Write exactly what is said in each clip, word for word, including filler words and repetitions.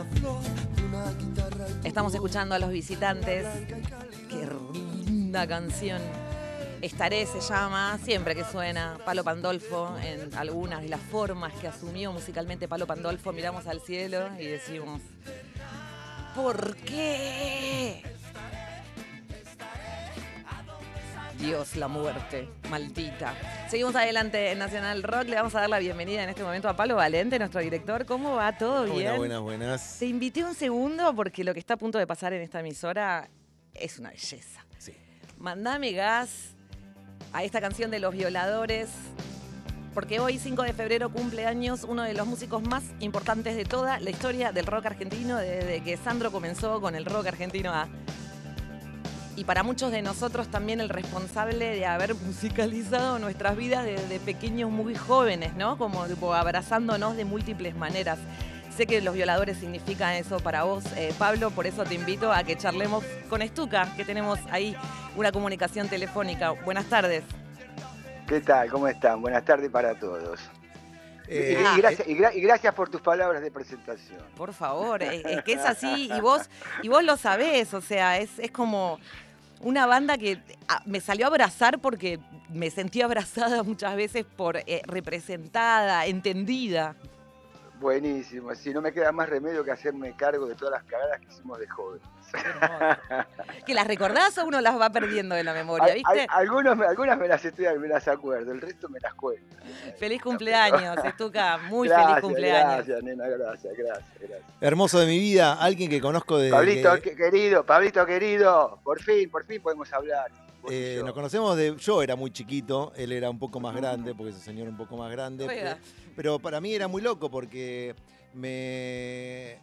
Estamos escuchando a Los Visitantes. Qué linda canción. Estaré se llama, siempre que suena Palo Pandolfo, en algunas de las formas que asumió musicalmente Palo Pandolfo, miramos al cielo y decimos, ¿por qué? Dios, la muerte, maldita. Seguimos adelante en Nacional Rock. Le vamos a dar la bienvenida en este momento a Palo Valente, nuestro director. ¿Cómo va? ¿Todo bien? Buenas, buenas, buenas. Te invité un segundo porque lo que está a punto de pasar en esta emisora es una belleza. Sí. Mandame gas a esta canción de Los Violadores, porque hoy, cinco de febrero, cumple años uno de los músicos más importantes de toda la historia del rock argentino, desde que Sandro comenzó con el rock argentino a... Y para muchos de nosotros también el responsable de haber musicalizado nuestras vidas desde pequeños muy jóvenes, ¿no? Como, como abrazándonos de múltiples maneras. Sé que Los Violadores significan eso para vos, eh, Pablo, por eso te invito a que charlemos con Estuca, que tenemos ahí una comunicación telefónica. Buenas tardes. ¿Qué tal? ¿Cómo están? Buenas tardes para todos. Eh, y, y, gracias, y, gra y gracias por tus palabras de presentación. Por favor, es, es que es así y vos, y vos lo sabés, o sea, es, es como una banda que me salió a abrazar porque me sentí abrazada muchas veces por eh, representada, entendida. Buenísimo, sí, no me queda más remedio que hacerme cargo de todas las cagadas que hicimos de jóvenes. ¿Que las recordás o uno las va perdiendo de la memoria, viste? Hay, algunos, algunas me las estoy, me las acuerdo, el resto me las cuento. Feliz cumpleaños, Estuca, muy gracias, feliz cumpleaños. Gracias, nena, gracias, gracias, gracias. Hermoso de mi vida, alguien que conozco de... Pablito, que, querido, Pablito querido, por fin, por fin podemos hablar. Eh, nos conocemos de... Yo era muy chiquito, él era un poco más grande, porque es un señor un poco más grande. Pero, pero para mí era muy loco porque me...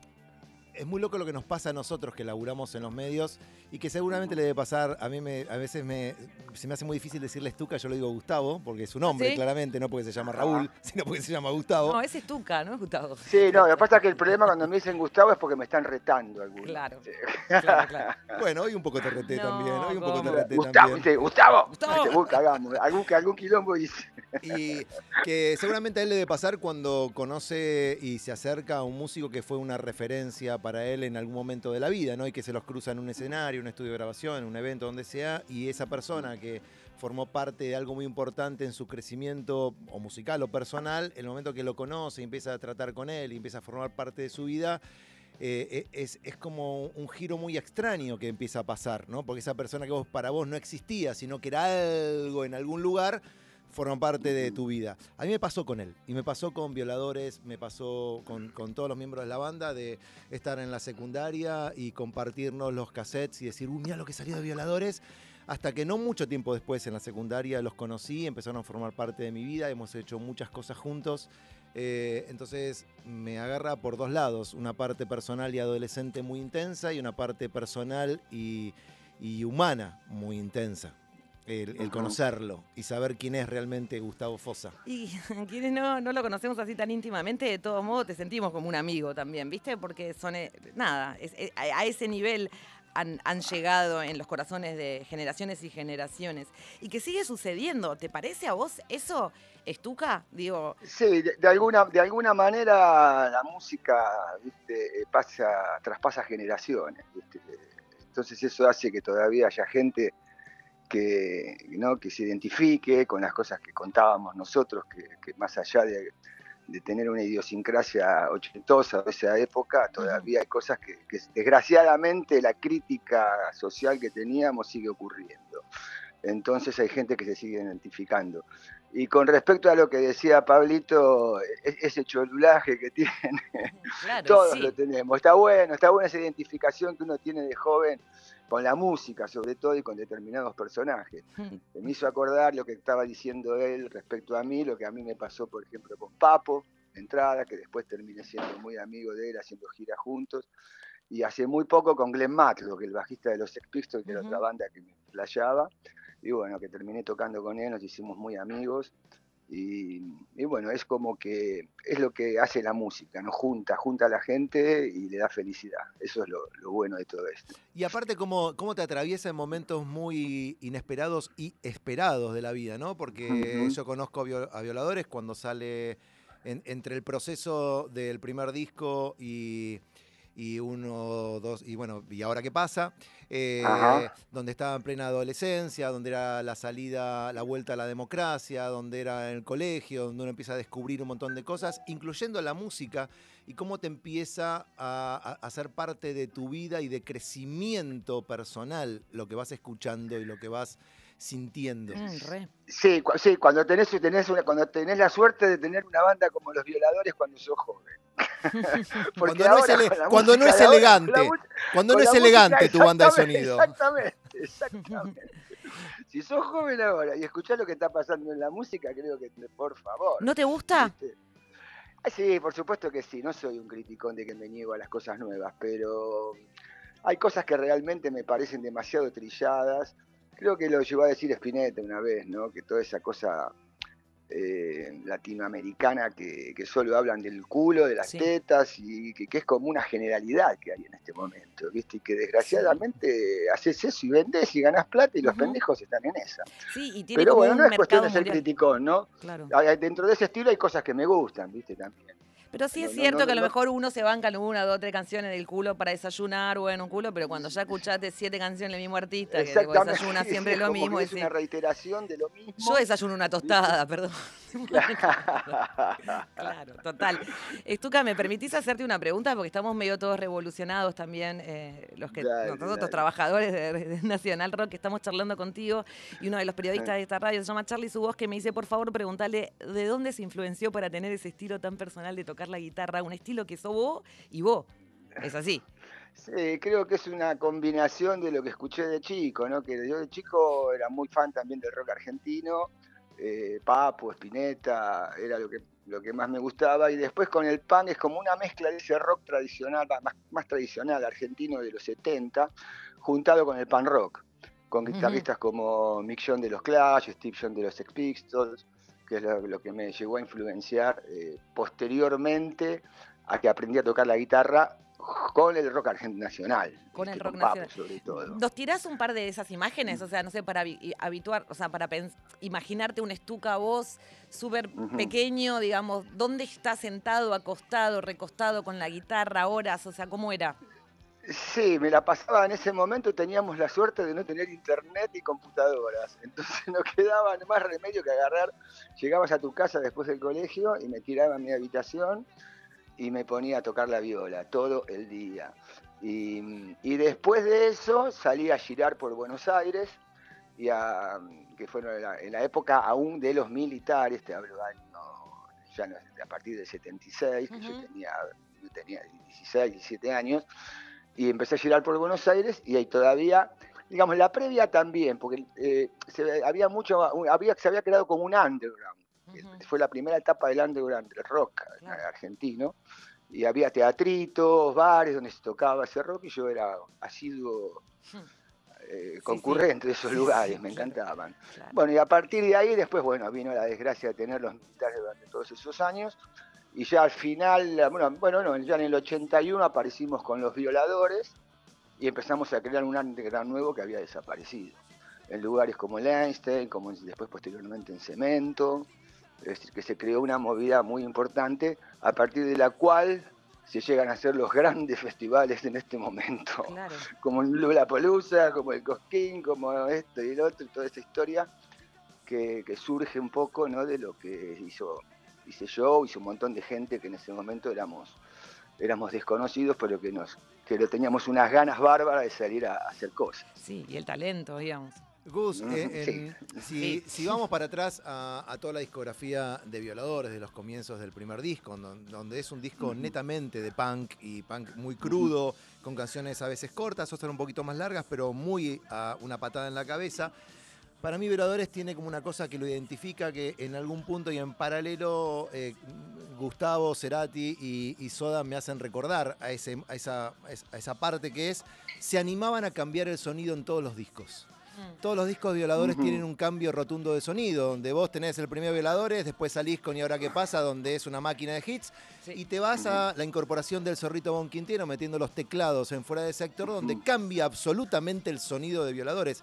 Es muy loco lo que nos pasa a nosotros que laburamos en los medios y que seguramente le debe pasar, a mí me, a veces me, se me hace muy difícil decirle Estuca, yo lo digo Gustavo, porque es su nombre, ¿sí? Claramente, no porque se llama Raúl, sino porque se llama Gustavo. No, es Estuca, ¿no es Gustavo? Sí, no, lo que pasa es que el problema cuando me dicen Gustavo es porque me están retando algunos. Claro, sí. claro, claro. Bueno, hoy un poco te reté no, también, hoy un poco te reté Gustavo, también. Dice, Gustavo, Gustavo. Dice, busca, hagamos, algún, algún quilombo dice. Y que seguramente a él le debe pasar cuando conoce y se acerca a un músico que fue una referencia para él en algún momento de la vida, ¿no? Y que se los cruza en un escenario, un estudio de grabación, en un evento, donde sea, y esa persona que formó parte de algo muy importante en su crecimiento o musical o personal, el momento que lo conoce y empieza a tratar con él y empieza a formar parte de su vida, eh, es, es como un giro muy extraño que empieza a pasar, ¿no? Porque esa persona que vos, para vos no existía, sino que era algo en algún lugar, forma parte de tu vida. A mí me pasó con él, y me pasó con Violadores, me pasó con, con todos los miembros de la banda, de estar en la secundaria y compartirnos los cassettes y decir, uy, mira lo que salió de Violadores, hasta que no mucho tiempo después en la secundaria los conocí, empezaron a formar parte de mi vida, hemos hecho muchas cosas juntos, eh, entonces me agarra por dos lados, una parte personal y adolescente muy intensa y una parte personal y, y humana muy intensa. El, el conocerlo y saber quién es realmente Gustavo Fossa. Y quienes no, no lo conocemos así tan íntimamente, de todo modo te sentimos como un amigo también, ¿viste? Porque son, eh, nada, es, eh, a ese nivel han, han llegado en los corazones de generaciones y generaciones. Y que sigue sucediendo, ¿te parece a vos eso, Estuca? Digo... Sí, de, de, alguna, de alguna manera la música, ¿viste? Pasa, traspasa generaciones, ¿viste? Entonces eso hace que todavía haya gente Que, ¿no? que se identifique con las cosas que contábamos nosotros, que, que más allá de, de tener una idiosincrasia ochentosa de esa época, todavía hay cosas que, que desgraciadamente la crítica social que teníamos sigue ocurriendo. Entonces hay gente que se sigue identificando. Y con respecto a lo que decía Pablito, ese cholulaje que tiene, claro, todos sí. lo tenemos. Está bueno, está buena esa identificación que uno tiene de joven con la música, sobre todo, y con determinados personajes. Me hizo acordar lo que estaba diciendo él respecto a mí, lo que a mí me pasó, por ejemplo, con Papo, de entrada, que después terminé siendo muy amigo de él, haciendo giras juntos, y hace muy poco con Glenn Matlock, que el bajista de los Sex Pistols, que uh-huh. era otra banda que me playaba, y bueno, que terminé tocando con él, nos hicimos muy amigos, y, y bueno, es como que es lo que hace la música, ¿no? Junta, junta a la gente y le da felicidad. Eso es lo, lo bueno de todo esto. Y aparte, ¿cómo, cómo te atraviesa en momentos muy inesperados y esperados de la vida, ¿no? Porque uh-huh. yo conozco a Violadores cuando sale en, entre el proceso del primer disco y, y uno, dos, y bueno, ¿y ahora qué pasa? Eh, donde estaba en plena adolescencia, donde era la salida, la vuelta a la democracia, donde era en el colegio, donde uno empieza a descubrir un montón de cosas, incluyendo la música, y cómo te empieza a, a, a ser parte de tu vida y de crecimiento personal, lo que vas escuchando y lo que vas sintiendo. Mm, re. Sí, cu sí, cuando tenés, tenés una, cuando tenés la suerte de tener una banda como Los Violadores cuando sos joven. Cuando no es, ele cuando no es elegante, ahora, cuando no es elegante tu banda de sonido. Exactamente, exactamente. Si sos joven ahora y escuchás lo que está pasando en la música, creo que, por favor. ¿No te gusta? ¿Viste? Ay, sí, por supuesto que sí. No soy un criticón de que me niego a las cosas nuevas, pero hay cosas que realmente me parecen demasiado trilladas. Creo que lo llegó a decir Spinetta una vez, ¿no? Que toda esa cosa eh, latinoamericana que, que solo hablan del culo, de las sí. tetas, y que, que es como una generalidad que hay en este momento, ¿viste? Y que desgraciadamente sí. haces eso y vendés y ganás plata y los uh-huh. pendejos están en esa. Sí, y tiene Pero como bueno, un no es cuestión de ser mundial. criticón, ¿no? Claro. Dentro de ese estilo hay cosas que me gustan, ¿viste? También. Pero sí no, es cierto no, no, que a lo no, mejor uno se banca una, dos, tres canciones del culo para desayunar, bueno, un culo, pero cuando ya escuchaste siete canciones del mismo artista que desayuna siempre sí, lo como mismo. Que es una reiteración de lo mismo. Yo desayuno una tostada, ¿viste? Perdón. Claro. Claro, total. Estuca, ¿me permitís hacerte una pregunta? Porque estamos medio todos revolucionados también, eh, los que dale, nosotros, dale. Los trabajadores de, de Nacional Rock, que estamos charlando contigo, y uno de los periodistas de esta radio se llama Charlie Su Voz, que me dice, por favor, preguntarle de dónde se influenció para tener ese estilo tan personal de tocar la guitarra, un estilo que sos vos y vos. Es así. Sí, creo que es una combinación de lo que escuché de chico, ¿no? Que yo de chico era muy fan también del rock argentino, eh, Papo, Spinetta, era lo que, lo que más me gustaba, y después con el punk es como una mezcla de ese rock tradicional, más, más tradicional argentino de los setenta, juntado con el punk rock, con guitarristas uh-huh. como Mick Jones de los Clash, Steve Jones de los Sex Pistols, que es lo, lo que me llegó a influenciar eh, posteriormente a que aprendí a tocar la guitarra con el rock argentino nacional. Con el rock con nacional. Papo, sobre todo. ¿Nos tirás un par de esas imágenes? O sea, no sé, para habituar, o sea, para imaginarte un Estuca vos súper uh-huh. pequeño, digamos, ¿dónde estás sentado, acostado, recostado con la guitarra, horas? O sea, ¿cómo era? Sí, me la pasaba en ese momento, teníamos la suerte de no tener internet y computadoras, entonces no quedaba más remedio que agarrar, llegabas a tu casa después del colegio y me tiraba a mi habitación y me ponía a tocar la viola todo el día. Y, y después de eso salí a girar por Buenos Aires, y a, que fue en la, en la época aún de los militares, te hablo de año, ya no, a partir del setenta y seis, uh-huh. que yo tenía, yo tenía dieciséis, diecisiete años, y empecé a girar por Buenos Aires, y ahí todavía, digamos, la previa también, porque eh, se, había mucho, había, se había creado como un underground. Uh-huh. Fue la primera etapa del underground del rock claro. argentino, y había teatritos, bares donde se tocaba ese rock, y yo era asiduo eh, sí, concurrente sí. de esos lugares, sí, me claro. encantaban. Claro. Bueno, y a partir de ahí después, bueno, vino la desgracia de tener los militares durante todos esos años, y ya al final, bueno, bueno no, ya en el ochenta y uno aparecimos con Los Violadores, y empezamos a crear un underground nuevo que había desaparecido, en lugares como el Einstein, como después posteriormente en Cemento. Es decir, que se creó una movida muy importante a partir de la cual se llegan a hacer los grandes festivales en este momento, claro. como el Lollapalooza, como el Cosquín, como esto y el otro, y toda esa historia que, que surge un poco, ¿no? de lo que hizo, hice yo, hizo un montón de gente que en ese momento éramos, éramos desconocidos, pero que, nos, que lo teníamos unas ganas bárbaras de salir a, a hacer cosas. Sí, y el talento, digamos. Gus, eh, en, sí. si, sí. si vamos para atrás a, a toda la discografía de Violadores, de los comienzos del primer disco, donde, donde es un disco uh-huh. netamente de punk, y punk muy crudo, uh-huh. con canciones a veces cortas, otras un poquito más largas, pero muy a una patada en la cabeza. Para mí Violadores tiene como una cosa que lo identifica, que en algún punto y en paralelo eh, Gustavo, Cerati y, y Soda me hacen recordar a, ese, a, esa, a esa parte que es, se animaban a cambiar el sonido en todos los discos. Todos los discos de Violadores uh-huh. tienen un cambio rotundo de sonido, donde vos tenés el primer Violadores, después salís con Y ahora qué pasa, donde es una máquina de hits, sí. y te vas uh-huh. a la incorporación del Zorrito Bon Quintero metiendo los teclados en Fuera de Sector, donde uh-huh. cambia absolutamente el sonido de Violadores.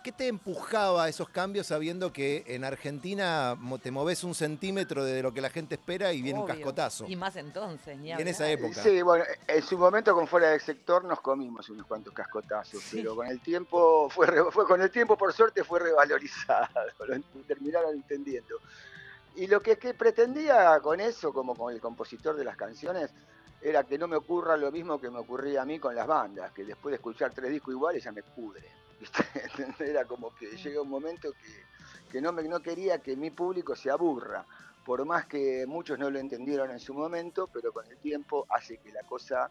¿qué te empujaba a esos cambios sabiendo que en Argentina mo- te moves un centímetro de lo que la gente espera y viene un Obvio. cascotazo? Y más entonces, ni Y en esa hablar. época. Sí, bueno, en su momento con Fuera del Sector nos comimos unos cuantos cascotazos, Sí. pero con el tiempo fue, re- fue con el tiempo por suerte fue revalorizado, lo terminaron entendiendo. Y lo que, que pretendía con eso, como con el compositor de las canciones, era que no me ocurra lo mismo que me ocurría a mí con las bandas, que después de escuchar tres discos iguales ya me pudre. ¿Viste? Era como que llega un momento que, que no, me, no quería que mi público se aburra, por más que muchos no lo entendieron en su momento, pero con el tiempo hace que la cosa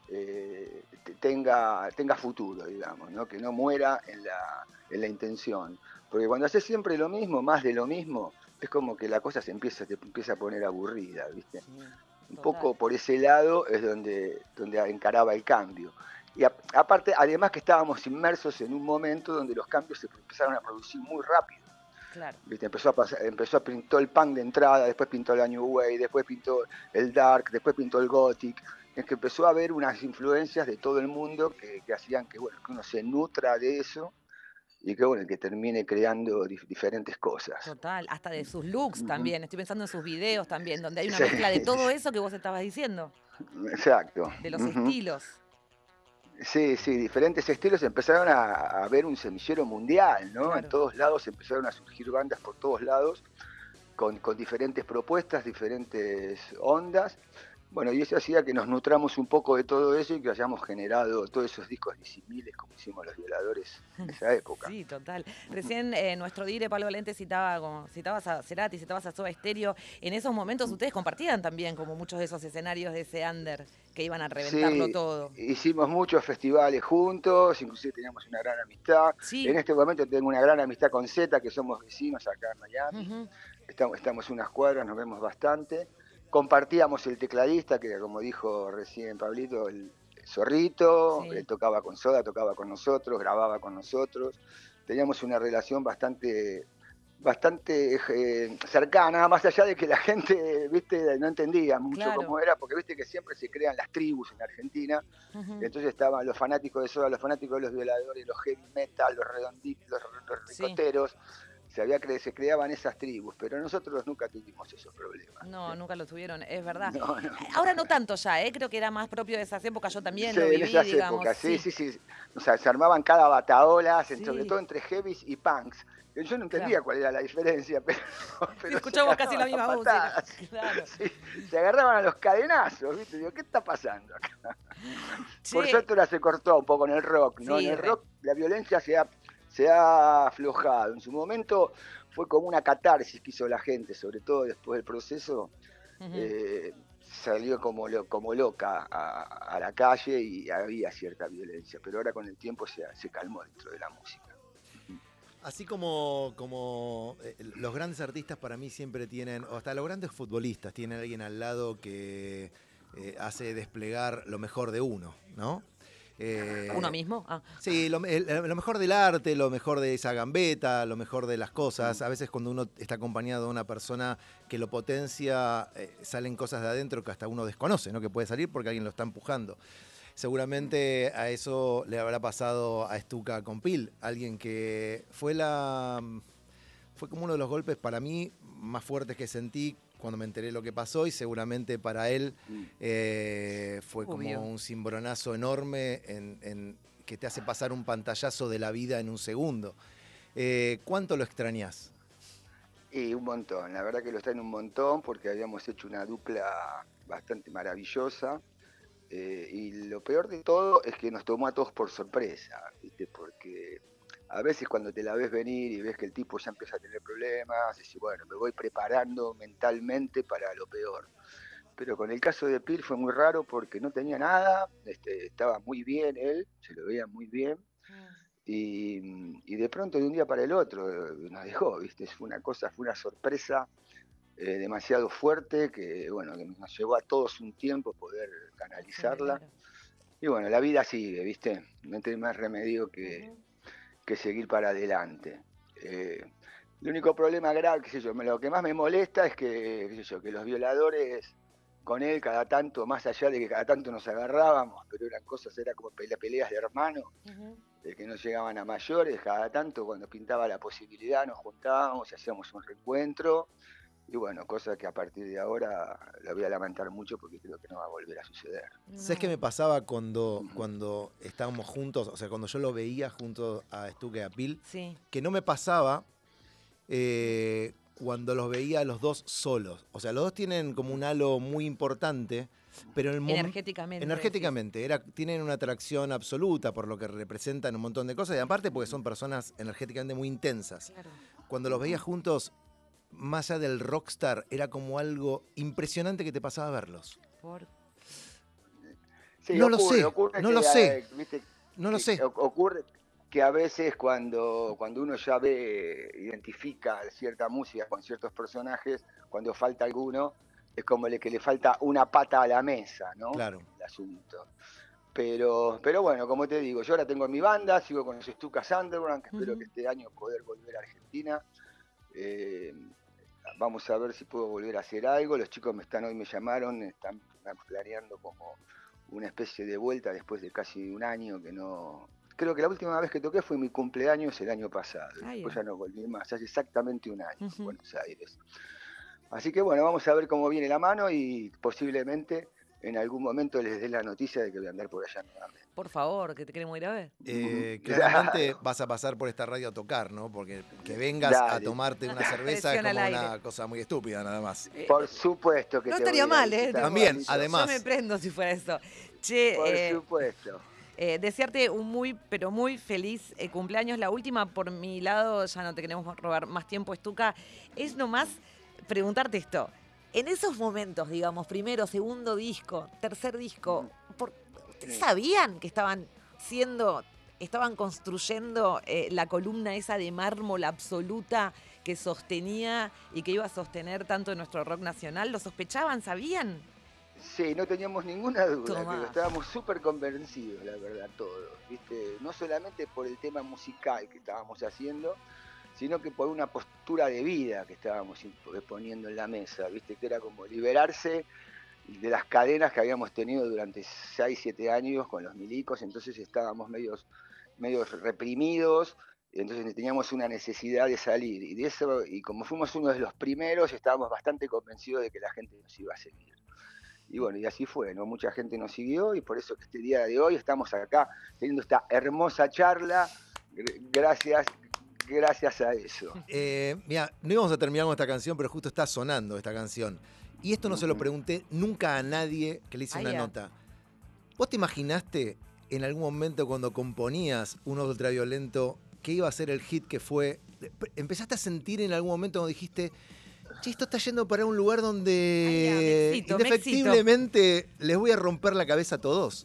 eh, tenga, tenga futuro, digamos, ¿no? Que no muera en la, en la intención. Porque cuando haces siempre lo mismo, más de lo mismo, es como que la cosa se empieza, te empieza a poner aburrida, ¿viste? Sí, Un total. poco por ese lado es donde, donde encaraba el cambio. Y a, aparte, además que estábamos inmersos en un momento donde los cambios se empezaron a producir muy rápido. Claro. ¿Viste? Empezó a pasar, empezó a pintó el punk de entrada, después pintó la New Wave, después pintó el Dark, después pintó el Gothic. Es que empezó a haber unas influencias de todo el mundo que, que hacían que, bueno, que uno se nutra de eso y que, bueno, que termine creando dif diferentes cosas. Total, hasta de sus looks Uh -huh. también. Estoy pensando en sus videos también, donde hay una Sí, mezcla de todo eso que vos estabas diciendo. exacto. De los Uh -huh. estilos. Sí, sí, diferentes estilos empezaron a, a ver un semillero mundial, ¿no? Claro. En todos lados empezaron a surgir bandas por todos lados, con, con diferentes propuestas, diferentes ondas. Bueno, y eso hacía que nos nutramos un poco de todo eso y que hayamos generado todos esos discos disimiles como hicimos Los Violadores en esa época. Sí, total. Recién eh, nuestro dire Pablo Valente citaba, como, citabas a Cerati, citabas a Soda Stereo. En esos momentos ustedes compartían también como muchos de esos escenarios de ese under que iban a reventarlo Sí, todo. hicimos muchos festivales juntos, inclusive teníamos una gran amistad. Sí. En este momento tengo una gran amistad con Zeta, que somos vecinos acá en Miami. Uh-huh. Estamos, estamos unas cuadras, nos vemos bastante. Compartíamos el tecladista, que como dijo recién Pablito, el Zorrito, Sí. él tocaba con Soda, tocaba con nosotros, grababa con nosotros. Teníamos una relación bastante, bastante eh, cercana, más allá de que la gente, viste, no entendía mucho Claro. cómo era, porque viste que siempre se crean las tribus en Argentina. Uh-huh. Entonces estaban los fanáticos de Soda, los fanáticos de Los Violadores, los heavy metal, los redonditos, los, los ricoteros. Sí. Se, había cre se creaban esas tribus, pero nosotros nunca tuvimos esos problemas. No, ¿sí? Nunca los tuvieron, es verdad. No, no, Ahora no tanto ya, ¿eh? Creo que era más propio de esas épocas, yo también sí, lo viví, en esas digamos. épocas, sí, sí, sí, sí. O sea, se armaban cada bataola, sí. sobre todo entre heavies y punks. Yo no entendía claro. cuál era la diferencia, pero, pero sí, escuchamos casi la misma música. Claro. Sí, se agarraban a los cadenazos, ¿viste? Digo, ¿qué está pasando acá? Che. Por suerte ahora se cortó un poco en el rock, ¿no? Sí, en el re. rock la violencia se ha, se ha aflojado. En su momento fue como una catarsis que hizo la gente, sobre todo después del proceso. Uh-huh. eh, salió como, lo, como loca a, a la calle y había cierta violencia, pero ahora con el tiempo se, se calmó dentro de la música. Así como, como eh, los grandes artistas para mí siempre tienen, o hasta los grandes futbolistas, tienen a alguien al lado que eh, hace desplegar lo mejor de uno, ¿no? Eh, ¿Uno mismo? Ah. Sí, lo, el, lo mejor del arte, lo mejor de esa gambeta, lo mejor de las cosas. A veces cuando uno está acompañado de una persona que lo potencia, eh, salen cosas de adentro que hasta uno desconoce, ¿no? Que puede salir porque alguien lo está empujando. Seguramente a eso le habrá pasado a Stuka con Pil, alguien que fue la fue como uno de los golpes para mí más fuertes que sentí cuando me enteré lo que pasó, y seguramente para él eh, fue Obvio. como un cimbronazo enorme en, en, que te hace pasar un pantallazo de la vida en un segundo. Eh, ¿Cuánto lo extrañás? Y un montón, la verdad que lo extraño un montón porque habíamos hecho una dupla bastante maravillosa. Eh, y lo peor de todo es que nos tomó a todos por sorpresa, ¿viste? Porque a veces cuando te la ves venir y ves que el tipo ya empieza a tener problemas, decís, bueno, me voy preparando mentalmente para lo peor. Pero con el caso de Pil fue muy raro porque no tenía nada, este, estaba muy bien él, se lo veía muy bien, y, y de pronto de un día para el otro nos dejó, ¿viste? Fue una cosa, fue una sorpresa. Eh, demasiado fuerte, que bueno, que nos llevó a todos un tiempo poder canalizarla. Sí, claro. Y bueno, la vida sigue, ¿viste? No tiene más remedio que, uh-huh. que seguir para adelante. Eh, el único problema grave, qué sé yo, lo que más me molesta es que, qué sé yo, que los violadores con él cada tanto, más allá de que cada tanto nos agarrábamos, pero eran cosas, era como pele- peleas de hermanos, Ujú. de que no llegaban a mayores, cada tanto cuando pintaba la posibilidad nos juntábamos y hacíamos un reencuentro, y bueno, cosa que a partir de ahora la voy a lamentar mucho porque creo que no va a volver a suceder. ¿Sabes qué No. me pasaba cuando, Ujú. cuando estábamos juntos? O sea, cuando yo lo veía junto a Stuka y a Pil, Sí. que no me pasaba eh, cuando los veía a los dos solos. O sea, los dos tienen como un halo muy importante, pero en el mom- Energéticamente. energéticamente era, tienen una atracción absoluta por lo que representan un montón de cosas, y aparte porque son personas energéticamente muy intensas. Claro. Cuando los veía juntos, más allá del rockstar, era como algo impresionante que te pasaba verlos. Por... Sí, No lo ocurre, sé, ocurre no que, lo sé, eh, viste, no lo que sé. o- ocurre que a veces cuando, cuando uno ya ve, identifica cierta música con ciertos personajes, cuando falta alguno, es como le, que le falta una pata a la mesa, ¿no? Claro. El asunto. Pero, pero bueno, como te digo, yo ahora tengo mi banda, sigo con los Stukas Underground, que espero Ujú. que este año poder volver a Argentina. Eh, Vamos a ver si puedo volver a hacer algo. Los chicos me están hoy me llamaron, están planeando como una especie de vuelta después de casi un año que no. Creo que la última vez que toqué fue mi cumpleaños el año pasado. Y Ah, después bien. ya no volví más, hace exactamente un año en Ujú. Buenos Aires. Así que bueno, vamos a ver cómo viene la mano y posiblemente en algún momento les dé la noticia de que voy a andar por allá nuevamente. Por favor, que te queremos ir a ver. Eh, claramente Claro, vas a pasar por esta radio a tocar, ¿no? Porque que vengas a dale. tomarte una cerveza es Presión al como aire. una cosa muy estúpida, nada más. Eh, Por supuesto que no te voy a estaría ir a mal, ¿eh? visitar, Tipo, También, Pablito. yo me además. prendo si fuera eso. Che, Por eh, supuesto. eh, desearte un muy, pero muy feliz eh, cumpleaños. La última, por mi lado, ya no te queremos robar más tiempo, Stuka, es nomás preguntarte esto. En esos momentos, digamos, primero, segundo disco, tercer disco, ¿por, ¿ustedes sabían que estaban siendo, estaban construyendo eh, la columna esa de mármol absoluta que sostenía y que iba a sostener tanto nuestro rock nacional? ¿Lo sospechaban? ¿Sabían? Sí, no teníamos ninguna duda, Tomá. creo. Estábamos súper convencidos, la verdad, todos. ¿Viste? No solamente por el tema musical que estábamos haciendo, sino que por una postura de vida que estábamos poniendo en la mesa, ¿viste? Que era como liberarse de las cadenas que habíamos tenido durante seis, siete años con los milicos, entonces estábamos medios, medios reprimidos, entonces teníamos una necesidad de salir. Y, de eso, y como fuimos uno de los primeros, estábamos bastante convencidos de que la gente nos iba a seguir. Y bueno, y así fue, ¿no? Mucha gente nos siguió y por eso que este día de hoy estamos acá teniendo esta hermosa charla, gracias, gracias a eso. Eh, mira, no íbamos a terminar con esta canción, pero justo está sonando esta canción. Y esto no se lo pregunté nunca a nadie que le hice Ahí una ya. nota. ¿Vos te imaginaste en algún momento cuando componías un ultraviolento que iba a ser el hit que fue? ¿Empezaste a sentir en algún momento cuando dijiste, che, esto está yendo para un lugar Ay, ya, me donde excito, me indefectiblemente les voy a romper la cabeza a todos?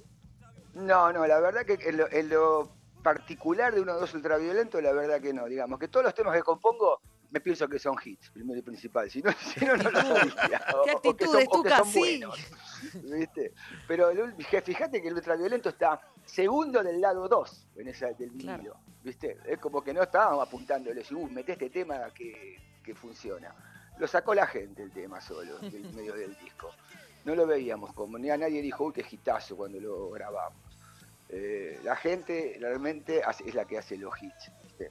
No, no, la verdad que en lo, en lo particular de uno o dos ultraviolentos, la verdad que no. Digamos que todos los temas que compongo me pienso que son hits, primero y principal. Si no, si no, no los haría. O, ¿Qué o que actitud, son, o que Stuka? son Sí. buenos. ¿Viste? Pero el, fíjate que el ultraviolento está segundo del lado dos en esa, del vinilo. Claro. ¿Viste? Es como que no estábamos apuntándole, uh, mete este tema que, que funciona. Lo sacó la gente el tema solo, del medio del disco. No lo veíamos como, ni a nadie dijo, uy, qué hitazo cuando lo grabamos. Eh, la gente realmente hace, es la que hace los hits, ¿viste?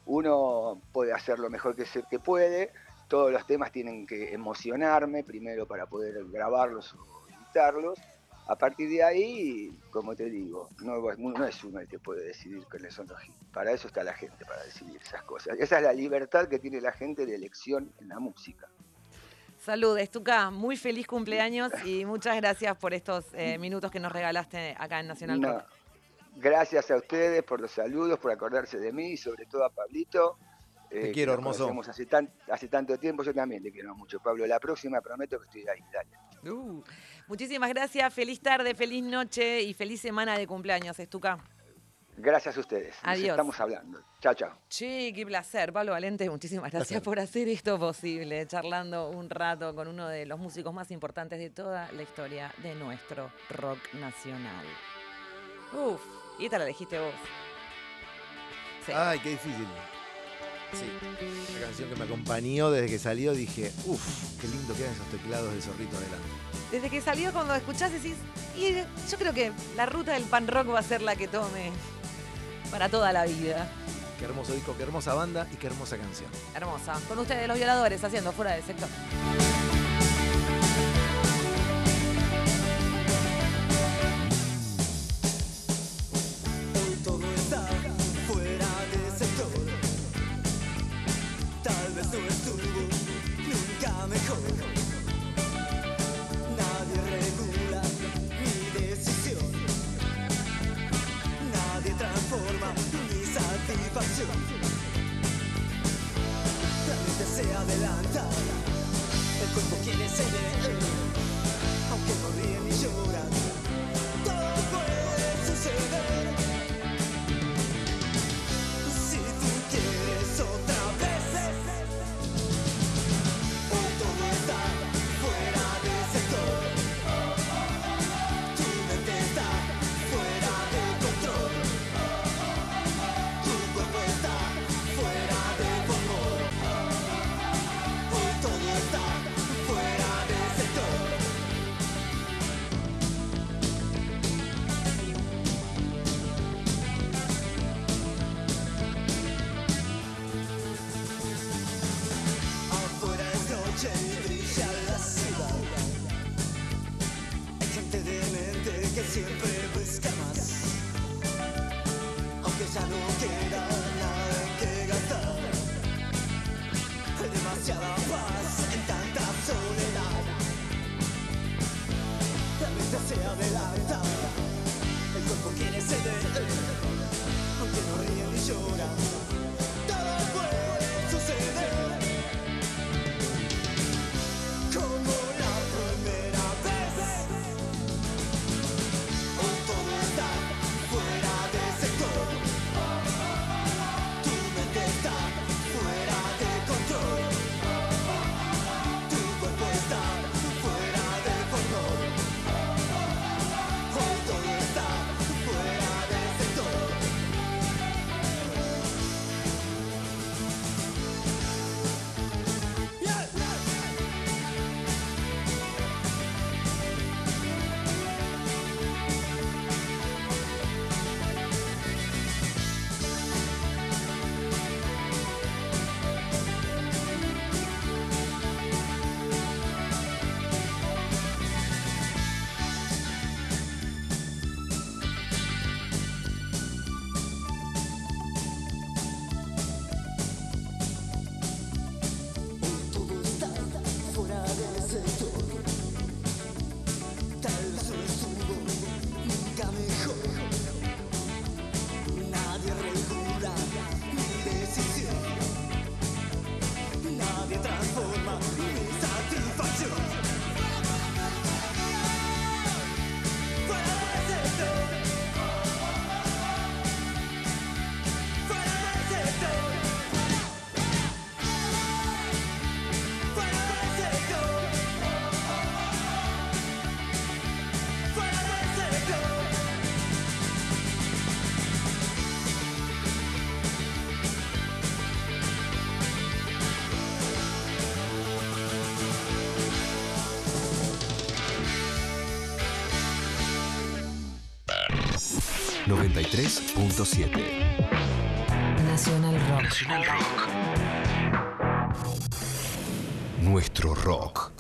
Uno puede hacer lo mejor que, se, que puede, todos los temas tienen que emocionarme primero para poder grabarlos o editarlos. A partir de ahí, como te digo, no, no es uno el que puede decidir cuáles son los hits. Para eso está la gente, para decidir esas cosas. Esa es la libertad que tiene la gente de elección en la música. Salud, Stuka, muy feliz cumpleaños y muchas gracias por estos eh, minutos que nos regalaste acá en Nacional No, Rock. gracias a ustedes por los saludos, por acordarse de mí y sobre todo a Pablito. Te Eh, quiero, que nos hermoso. conocemos hace, tan, hace tanto tiempo, yo también te quiero mucho, Pablo. La próxima prometo que estoy ahí, dale. Uh, muchísimas gracias, feliz tarde, feliz noche y feliz semana de cumpleaños, Stuka. Gracias a ustedes, nos Adiós. estamos hablando. Chao, chao. Che, qué placer, Pablo Valente, muchísimas gracias Placer. por hacer esto posible, charlando un rato con uno de los músicos más importantes de toda la historia de nuestro rock nacional. Uf, y esta la elegiste vos. Sí. Ay, qué difícil. Sí, una canción que me acompañó desde que salió. Dije, uff, qué lindo quedan esos teclados de Zorrito adelante. Desde que salió, cuando escuchás decís, y yo creo que la ruta del pan rock va a ser la que tome para toda la vida. Qué hermoso disco, qué hermosa banda y qué hermosa canción. Hermosa. Con ustedes, Los Violadores, haciendo Fuera del Sector. Hoy todo está fuera de sector. Tal vez no estuvo nunca mejor. Nadie regula mi decisión. Nadie transforma mi satisfacción. La mente se adelanta, el cuerpo quiere ceder, aunque no ríe ni llora, todo puede suceder. Si tú quieres otra vez, hoy todo está fuera de sector. Tu mente está fuera de control. Tu cuerpo está fuera de control. Hoy todo está fuera de sector. Afuera es noche y brilla la ciudad. Hay gente demente que siempre busca más, aunque ya no queda nada en que gastar. Hay demasiada paz en tanta soledad. La mente se adelanta, el cuerpo quiere ceder, aunque no ríe ni llora, todo puede suceder. Como la primera vez, hoy todo está fuera de sector. Tu mente está fuera de control. Tu cuerpo está fuera de control. Hoy todo está fuera de sector. Hoy todo está fuera de sector. Tal vez no estuvo nunca mejor. Nadie regula mi decisión. Nadie transforma mi satisfacción. Fuera de sector. Fuera de sector. Fuera de sector. Fuera de sector. noventa y tres punto siete. Nacional Rock. Nacional Rock. Nuestro rock.